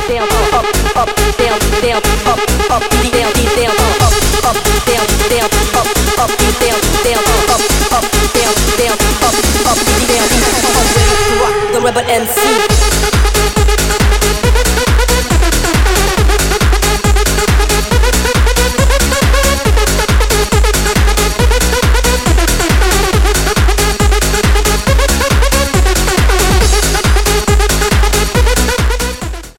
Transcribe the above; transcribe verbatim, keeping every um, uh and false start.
down, up, up, down, down, up, up, down, down, up, up, down, down, up, up, down, down, up, up, down, down, up, up, down. I'm ready to rock the rebel M C.